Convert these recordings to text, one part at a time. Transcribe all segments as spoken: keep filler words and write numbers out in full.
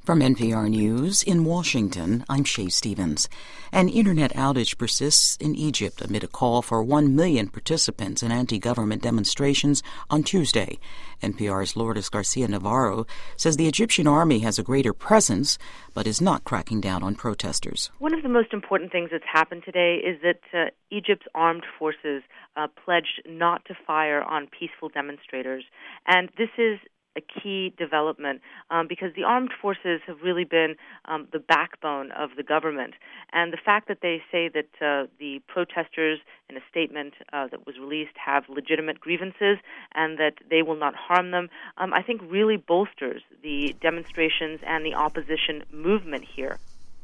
From N P R News in Washington, I'm Shay Stevens. An internet outage persists in Egypt amid a call for one million participants in anti-government demonstrations on Tuesday. N P R's Lourdes Garcia Navarro says the Egyptian army has a greater presence, but is not cracking down on protesters. One of the most important things that's happened today is that uh, Egypt's armed forces uh, pledged not to fire on peaceful demonstrators. And this is a key development um, because the armed forces have really been um, the backbone of the government. And the fact that they say that uh, the protesters, in a statement uh, that was released, have legitimate grievances and that they will not harm them, um, I think really bolsters the demonstrations and the opposition movement here.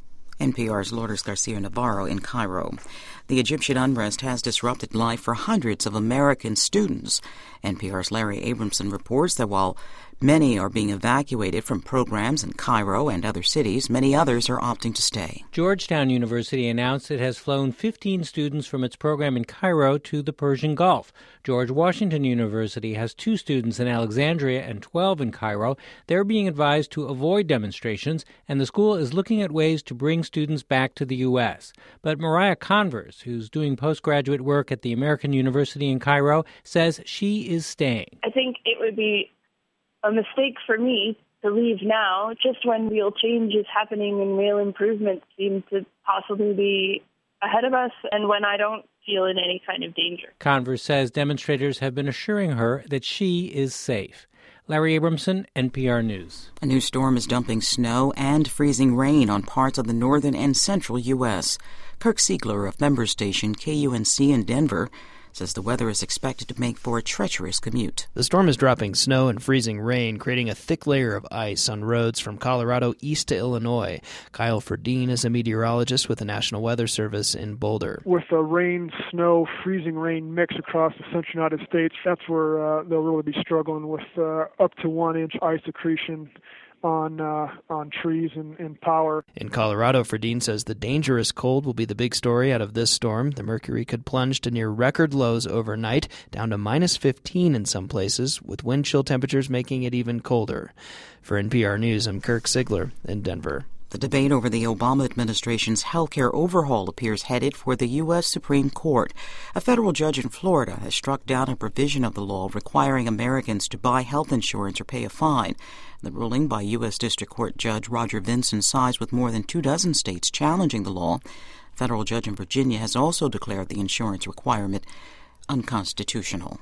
N P R's Lourdes Garcia Navarro in Cairo. The Egyptian unrest has disrupted life for hundreds of American students. N P R's Larry Abramson reports that while many are being evacuated from programs in Cairo and other cities, many others are opting to stay. Georgetown University announced it has flown fifteen students from its program in Cairo to the Persian Gulf. George Washington University has two students in Alexandria and twelve in Cairo. They're being advised to avoid demonstrations, and the school is looking at ways to bring students back to the U S. But Mariah Converse, who's doing postgraduate work at the American University in Cairo, says she is staying. I think it would be a mistake for me to leave now, just when real change is happening and real improvements seem to possibly be ahead of us, and when I don't feel in any kind of danger. Converse says demonstrators have been assuring her that she is safe. Larry Abramson, N P R News. A new storm is dumping snow and freezing rain on parts of the northern and central U S. Kirk Siegler of member station K U N C in Denver says the weather is expected to make for a treacherous commute. The storm is dropping snow and freezing rain, creating a thick layer of ice on roads from Colorado east to Illinois. Kyle Ferdine is a meteorologist with the National Weather Service in Boulder. With the rain, snow, freezing rain mix across the central United States, that's where uh, they'll really be struggling with uh, up to one inch ice accretion on uh, on trees and, and power. In Colorado, Ferdine says the dangerous cold will be the big story out of this storm. The mercury could plunge to near record lows overnight, down to minus fifteen in some places, with wind chill temperatures making it even colder. For N P R News, I'm Kirk Siegler in Denver. The debate over the Obama administration's healthcare overhaul appears headed for the U S Supreme Court. A federal judge in Florida has struck down a provision of the law requiring Americans to buy health insurance or pay a fine. The ruling by U S District Court Judge Roger Vinson sides with more than two dozen states challenging the law. A federal judge in Virginia has also declared the insurance requirement unconstitutional.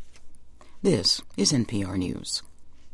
This is N P R News.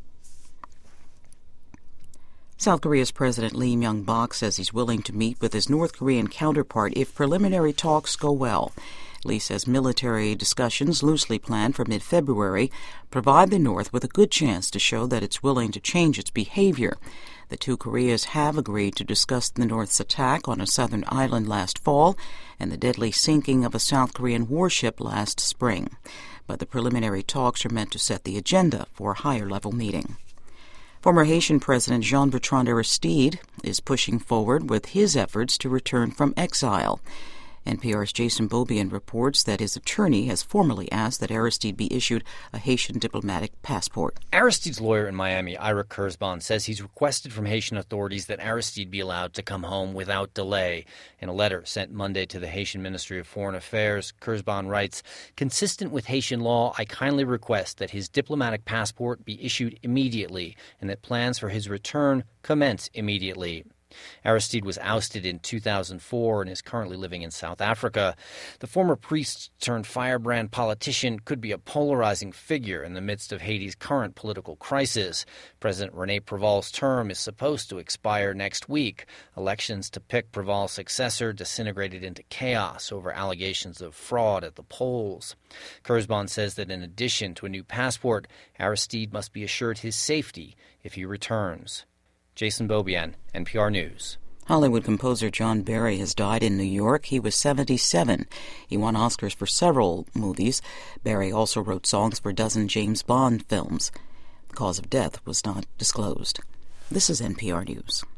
South Korea's President Lee Myung-bak says he's willing to meet with his North Korean counterpart if preliminary talks go well. Lee says military discussions, loosely planned for mid-February, provide the North with a good chance to show that it's willing to change its behavior. The two Koreas have agreed to discuss the North's attack on a southern island last fall and the deadly sinking of a South Korean warship last spring. But the preliminary talks are meant to set the agenda for a higher-level meeting. Former Haitian President Jean-Bertrand Aristide is pushing forward with his efforts to return from exile. N P R's Jason Beaubien reports that his attorney has formally asked that Aristide be issued a Haitian diplomatic passport. Aristide's lawyer in Miami, Ira Kurzban, says he's requested from Haitian authorities that Aristide be allowed to come home without delay. In a letter sent Monday to the Haitian Ministry of Foreign Affairs, Kurzban writes, "Consistent with Haitian law, I kindly request that his diplomatic passport be issued immediately and that plans for his return commence immediately." Aristide was ousted in two thousand four and is currently living in South Africa. The former priest-turned-firebrand politician could be a polarizing figure in the midst of Haiti's current political crisis. President René Préval's term is supposed to expire next week. Elections to pick Préval's successor disintegrated into chaos over allegations of fraud at the polls. Kurzban says that in addition to a new passport, Aristide must be assured his safety if he returns. Jason Beaubien, N P R News. Hollywood composer John Barry has died in New York. He was seventy-seven. He won Oscars for several movies. Barry also wrote songs for a dozen James Bond films. The cause of death was not disclosed. This is N P R News.